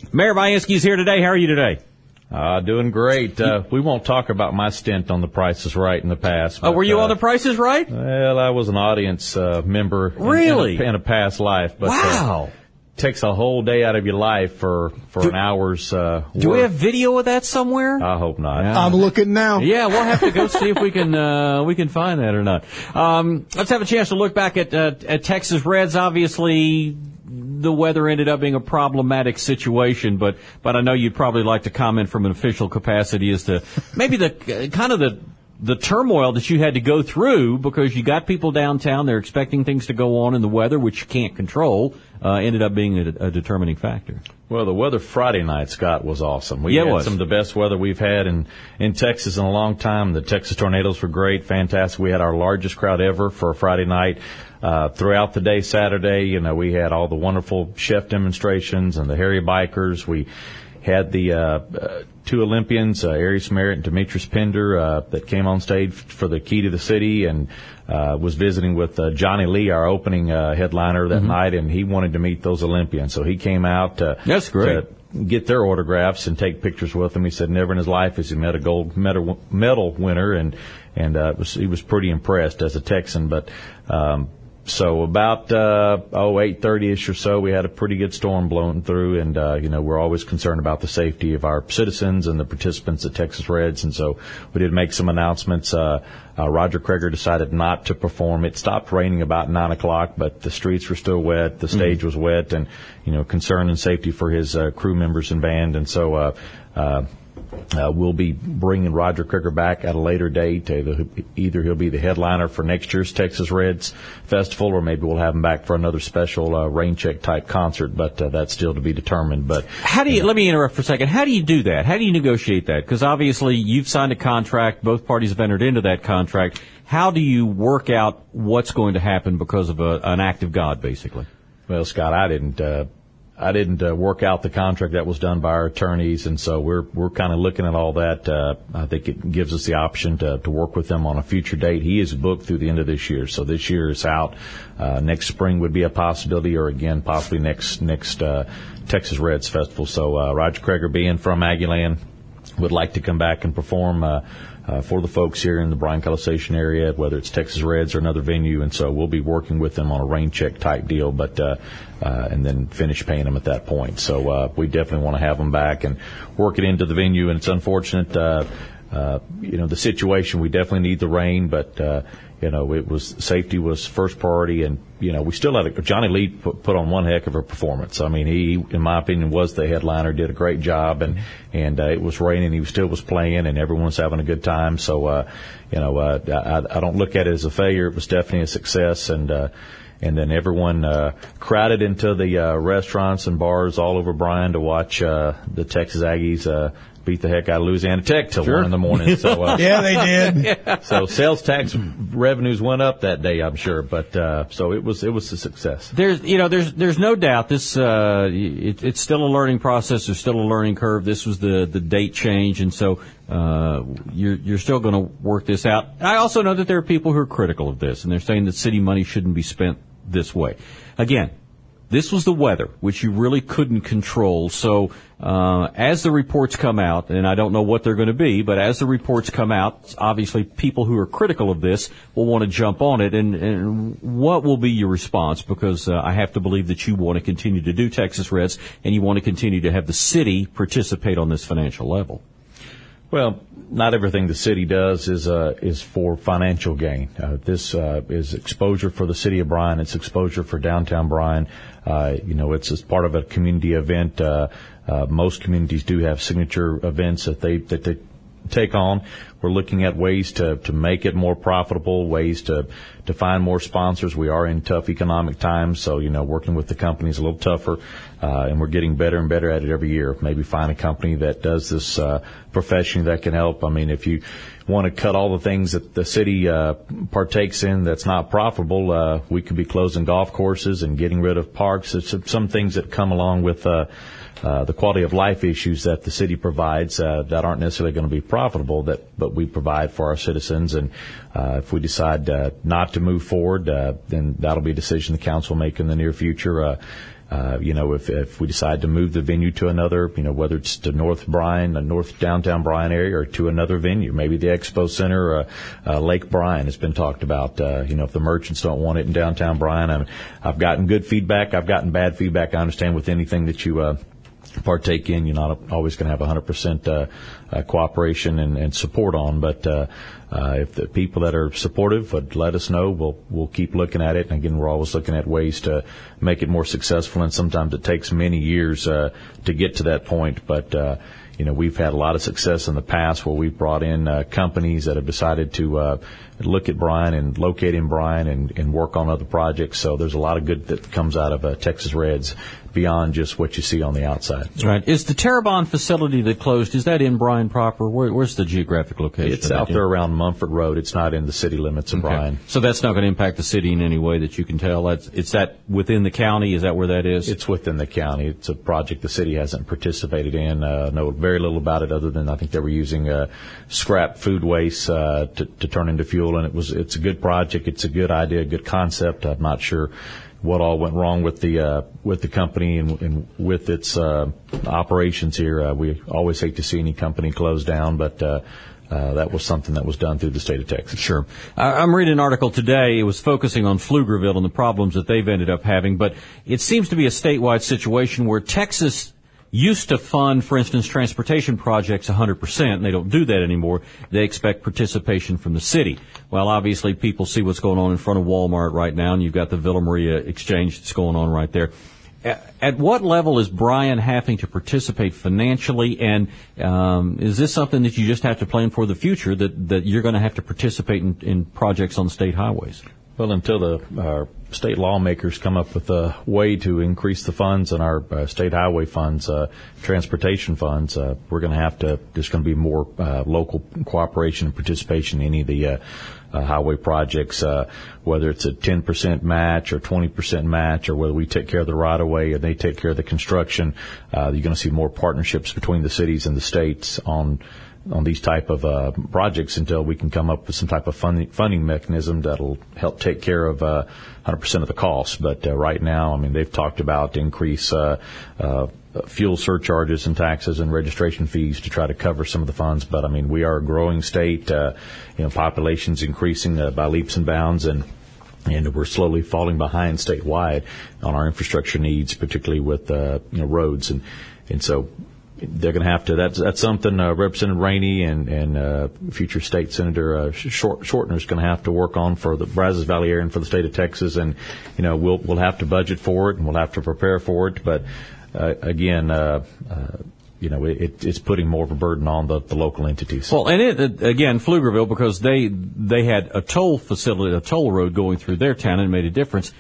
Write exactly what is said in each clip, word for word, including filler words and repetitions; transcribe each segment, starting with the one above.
Mayor Vianski is here today. How are you today? Uh, doing great. Uh, we won't talk about my stint on The Price is Right in the past. But, oh, were you uh, on The Price is Right? Well, I was an audience uh, member. Really? In, in, a, in a past life. But, wow. Uh, takes a whole day out of your life for, for do, an hour's uh, work. Do we have video of that somewhere? I hope not. Yeah. I'm looking now. Yeah, we'll have to go see if we can uh, we can find that or not. Um, let's have a chance to look back at uh, at Texas Reds. Obviously, the weather ended up being a problematic situation, but but I know you'd probably like to comment from an official capacity as to maybe the uh, kind of the the turmoil that you had to go through, because you got people downtown, they're expecting things to go on, and the weather, which you can't control, uh, ended up being a, a determining factor. Well, the weather Friday night, Scott, was awesome. We yeah, had was. some of the best weather we've had in, in Texas in a long time. The Texas tornadoes were great, fantastic. We had our largest crowd ever for a Friday night. Uh, throughout the day Saturday, you know, we had all the wonderful chef demonstrations and the Harry Bikers. We had the uh, uh two Olympians, uh, Arias Merritt and Demetrius Pender, uh, that came on stage for the Key to the City, and uh, was visiting with uh, Johnny Lee, our opening uh, headliner that mm-hmm. night, and he wanted to meet those Olympians. So he came out uh, That's great. to get their autographs and take pictures with them. He said never in his life has he met a gold medal, medal winner, and, and uh, it was, he was pretty impressed as a Texan. But um, So about, uh, oh, eight thirty-ish or so, we had a pretty good storm blowing through, and, uh, you know, we're always concerned about the safety of our citizens and the participants at Texas Reds, and so we did make some announcements. Uh, uh, Roger Creager decided not to perform. It stopped raining about nine o'clock, but the streets were still wet, the stage mm-hmm. was wet, and, you know, concern and safety for his uh, crew members and band, and so, uh, uh, Uh, we'll be bringing Roger Creager back at a later date. Either he'll be the headliner for next year's Texas Reds Festival, or maybe we'll have him back for another special uh, rain check type concert, but uh, that's still to be determined. But how do you, you know, let me interrupt for a second. How do you do that? How do you negotiate that? Because obviously you've signed a contract. Both parties have entered into that contract. How do you work out what's going to happen because of a, an act of God, basically? Well, Scott, I didn't, uh, I didn't uh, work out the contract. That was done by our attorneys, and so we're we're kind of looking at all that. Uh, I think it gives us the option to to work with them on a future date. He is booked through the end of this year, so this year is out. Uh, next spring would be a possibility, or again possibly next next uh, Texas Reds Festival. So uh, Roger Creager, being from Aggieland, would like to come back and perform uh, uh, for the folks here in the Bryan-College Station area, whether it's Texas Reds or another venue. And so we'll be working with them on a rain check type deal, but uh, uh, and then finish paying them at that point. So uh, we definitely want to have them back and work it into the venue. And it's unfortunate, uh, uh, you know, the situation. We definitely need the rain, but uh, you know, it was safety was first priority, and you know, we still had a, Johnny Lee put, put on one heck of a performance. I mean, he, in my opinion, was the headliner, did a great job, and and uh, it was raining, he still was playing, and everyone was having a good time. So, uh, you know, uh, I, I don't look at it as a failure. It was definitely a success, and uh, and then everyone uh, crowded into the uh, restaurants and bars all over Bryan to watch uh, the Texas Aggies uh, beat the heck out of Louisiana Tech till sure. one in the morning. So uh, yeah, they did. yeah. So sales tax revenues went up that day, I'm sure. But uh, so it was it was a success. There's you know there's there's no doubt this uh, it, it's still a learning process. There's still a learning curve. This was the the date change, and so uh, you're you're still going to work this out. I also know that there are people who are critical of this, and they're saying that city money shouldn't be spent this way. Again, this was the weather, which you really couldn't control. So uh, as the reports come out, and I don't know what they're going to be, but as the reports come out, obviously people who are critical of this will want to jump on it. And, and what will be your response? Because uh, I have to believe that you want to continue to do Texas Reds, and you want to continue to have the city participate on this financial level. Well, not everything the city does is uh, is for financial gain. Uh, this uh, is exposure for the city of Bryan. It's exposure for downtown Bryan. Uh, you know, it's as part of a community event. Uh, uh, most communities do have signature events that they that they take on. We're looking at ways to to make it more profitable, ways to to find more sponsors. We are in tough economic times, so you know, working with the company is a little tougher, uh, and we're getting better and better at it every year. Maybe find a company that does this uh, professionally that can help. I mean, if you want to cut all the things that the city uh, partakes in that's not profitable, uh, we could be closing golf courses and getting rid of parks. It's some things that come along with uh, uh, the quality of life issues that the city provides uh, that aren't necessarily going to be profitable, that but we provide for our citizens. And uh, if we decide uh, not to move forward, uh, then that'll be a decision the council will make in the near future. Uh, uh, you know, if, if we decide to move the venue to another, you know, whether it's to North Bryan, the North downtown Bryan area, or to another venue, maybe the Expo Center, uh, uh, Lake Bryan has been talked about. Uh, you know, if the merchants don't want it in downtown Bryan, I'm, I've gotten good feedback. I've gotten bad feedback. I understand with anything that you, uh, partake in, you're not always going to have one hundred percent uh, uh, cooperation and, and support on. But uh, uh, if the people that are supportive would let us know, we'll we'll keep looking at it. And again, we're always looking at ways to make it more successful. And sometimes it takes many years uh, to get to that point. But uh, you know, we've had a lot of success in the past where we've brought in uh, companies that have decided to uh, look at Bryan and locate in Bryan and, and work on other projects. So there's a lot of good that comes out of uh, Texas Reds beyond just what you see on the outside. Right. Is the Terrebonne facility that closed, is that in Bryan proper? Where, where's the geographic location? It's out there around Mumford Road. It's not in the city limits of okay. Bryan. So that's not going to impact the city in any way that you can tell? That's, it's that within the county? Is that where that is? It's within the county. It's a project the city hasn't participated in. Uh, know very little about it other than I think they were using uh, scrap food waste uh, to, to turn into fuel. And it was it's a good project. It's a good idea, a good concept. I'm not sure what all went wrong with the uh, with the company and, and with its uh, operations here. Uh, we always hate to see any company close down, but uh, uh, that was something that was done through the state of Texas. Sure. I'm reading an article today. It was focusing on Pflugerville and the problems that they've ended up having, but it seems to be a statewide situation where Texas used to fund, for instance, transportation projects one hundred percent, and they don't do that anymore. They expect participation from the city. Well, obviously, people see what's going on in front of Walmart right now, and you've got the Villa Maria exchange that's going on right there. At what level is Bryan having to participate financially, and um, is this something that you just have to plan for the future, that, that you're going to have to participate in, in projects on state highways? Well, until the uh, state lawmakers come up with a way to increase the funds in our uh, state highway funds, uh, transportation funds, uh, we're going to have to, there's going to be more uh, local cooperation and participation in any of the uh, uh, highway projects, uh, whether it's a ten percent match or twenty percent match, or whether we take care of the right-of-way or they take care of the construction. Uh, you're going to see more partnerships between the cities and the states on on these type of uh, projects until we can come up with some type of funding, funding mechanism that'll help take care of uh, one hundred percent of the costs. But uh, right now, I mean, they've talked about increase uh, uh, fuel surcharges and taxes and registration fees to try to cover some of the funds. But, I mean, we are a growing state. Uh, you know, population's increasing uh, by leaps and bounds, and and we're slowly falling behind statewide on our infrastructure needs, particularly with uh, you know roads. And, and so they're going to have to. That's that's something uh, Representative Rainey and and uh, future State Senator uh, Short, Shortner is going to have to work on for the Brazos Valley area and for the state of Texas. And you know we'll we'll have to budget for it and we'll have to prepare for it. But uh, again, uh, uh, you know it, it's putting more of a burden on the, the local entities. Well, and it, again, Pflugerville, because they they had a toll facility, a toll road going through their town, and it made a difference.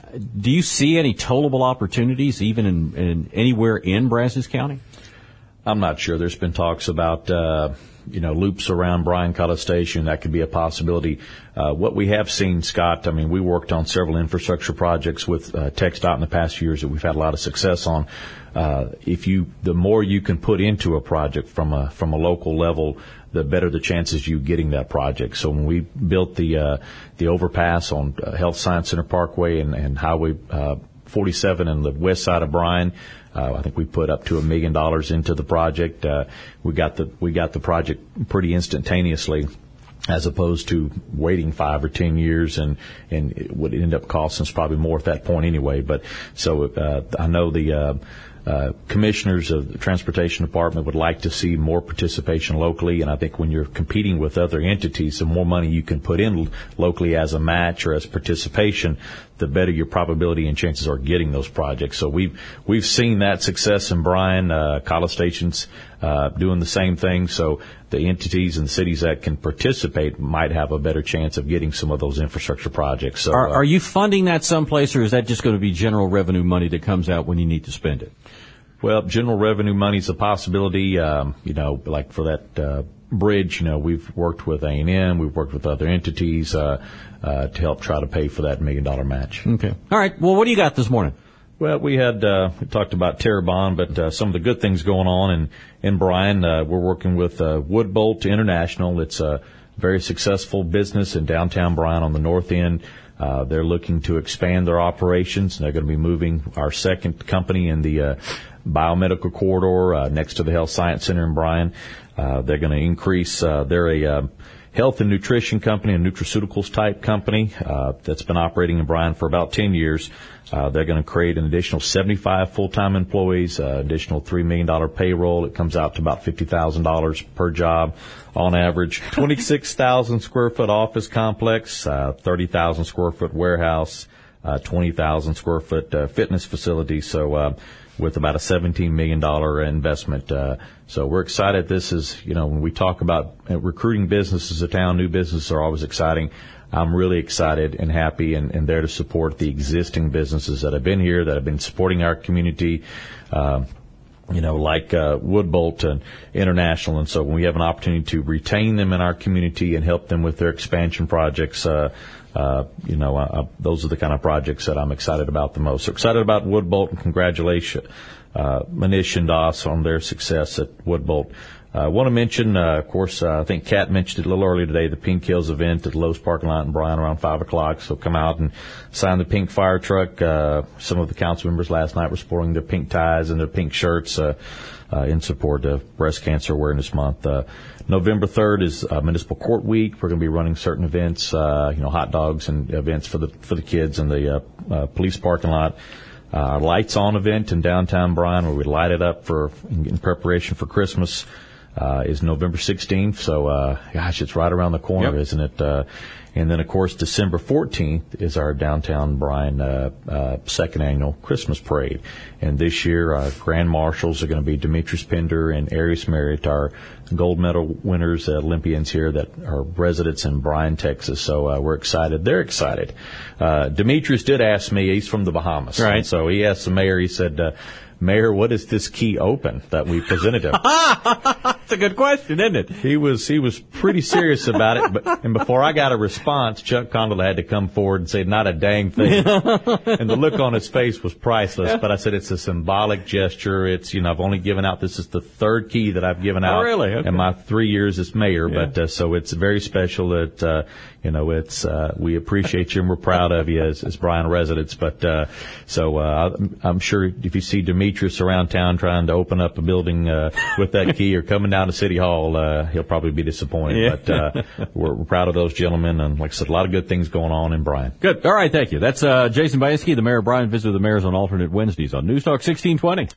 Do you see any tollable opportunities even in, in anywhere in Brazos County? I'm not sure. There's been talks about, uh, you know, loops around Bryan College Station. That could be a possibility. Uh, what we have seen, Scott, I mean, we worked on several infrastructure projects with uh, TxDOT in the past few years that we've had a lot of success on. Uh, if you, the more you can put into a project from a, from a local level, the better the chances you getting that project. So when we built the, uh, the overpass on uh, Health Science Center Parkway and, and Highway, uh, forty-seven on the west side of Bryan, Uh, I think we put up to a million dollars into the project. Uh, we got the we got the project pretty instantaneously, as opposed to waiting five or ten years, and and it would end up costing us probably more at that point anyway. But so uh, I know the uh, uh, commissioners of the transportation department would like to see more participation locally, and I think when you're competing with other entities, the more money you can put in locally as a match or as participation, the better your probability and chances are getting those projects. So we've we've seen that success in Bryan. Uh, College Station's uh, doing the same thing. So the entities and the cities that can participate might have a better chance of getting some of those infrastructure projects. So, are, uh, are you funding that someplace, or is that just going to be general revenue money that comes out when you need to spend it? Well, general revenue money is a possibility. Um, you know, like for that uh, bridge, you know, we've worked with A and M, we've worked with other entities uh, uh, to help try to pay for that million dollar match. Okay. All right. Well, what do you got this morning? Well, we had uh, we talked about Terrebonne, but uh, some of the good things going on in in Bryan. Uh, we're working with uh, Woodbolt International. It's a very successful business in downtown Bryan on the north end. Uh, they're looking to expand their operations. They're going to be moving our second company in the uh, biomedical corridor uh, next to the Health Science Center in Bryan. Uh, they're going to increase. Uh, they're a uh, health and nutrition company, a nutraceuticals type company uh, that's been operating in Bryan for about ten years. Uh, they're going to create an additional seventy-five full-time employees, uh, additional three million dollars payroll. It comes out to about fifty thousand dollars per job on average. twenty-six thousand square foot office complex, uh, thirty thousand square foot warehouse, uh, twenty thousand square foot uh, fitness facility. So, uh, with about a seventeen million dollars investment. Uh, so we're excited. This is, you know, when we talk about uh, recruiting businesses to town, new businesses are always exciting. I'm really excited and happy and, and there to support the existing businesses that have been here, that have been supporting our community, uh, you know, like uh, Woodbolt and International. And so when we have an opportunity to retain them in our community and help them with their expansion projects, uh, uh, you know, uh, those are the kind of projects that I'm excited about the most. So excited about Woodbolt, and congratulations, uh, Manish and Das on their success at Woodbolt. I uh, want to mention, uh, of course, uh, I think Kat mentioned it a little earlier today, the Pink Hills event at the Lowe's parking lot in Bryan around five o'clock. So come out and sign the pink fire truck. Uh, some of the council members last night were sporting their pink ties and their pink shirts uh, uh, in support of Breast Cancer Awareness Month. Uh, November third is uh, Municipal Court Week. We're going to be running certain events, uh, you know, hot dogs and events for the for the kids in the uh, uh, police parking lot. Uh, our Lights On event in downtown Bryan, where we light it up for in, in preparation for Christmas. Uh, is November sixteenth. So, uh, gosh, it's right around the corner, yep. Isn't it? Uh, and then, of course, December fourteenth is our downtown Bryan, uh, uh, second annual Christmas parade. And this year, our grand marshals are going to be Demetrius Pender and Arius Merritt, our gold medal winners, uh, Olympians here that are residents in Bryan, Texas. So, uh, we're excited. They're excited. Uh, Demetrius did ask me, he's from the Bahamas. Right. And so he asked the mayor, he said, uh, Mayor, what is this key open that we presented him? That's a good question, isn't it? He was he was pretty serious about it, but and before I got a response, Chuck Condell had to come forward and say, not a dang thing. And the look on his face was priceless. But I said, it's a symbolic gesture. It's, you know, I've only given out, this is the third key that I've given out oh, really? Okay. in my three years as mayor. Yeah. But uh, so it's very special that, uh, you know, it's, uh, we appreciate you and we're proud of you as, as Bryan residents. But, uh, so, uh, I'm sure if you see Demetrius around town trying to open up a building, uh, with that key or coming down to City Hall, uh, he'll probably be disappointed. Yeah. But, uh, we're, we're proud of those gentlemen. And like I said, a lot of good things going on in Bryan. Good. All right. Thank you. That's, uh, Jason Bayeski, the mayor of Bryan, visited the mayors on alternate Wednesdays on News Talk sixteen twenty.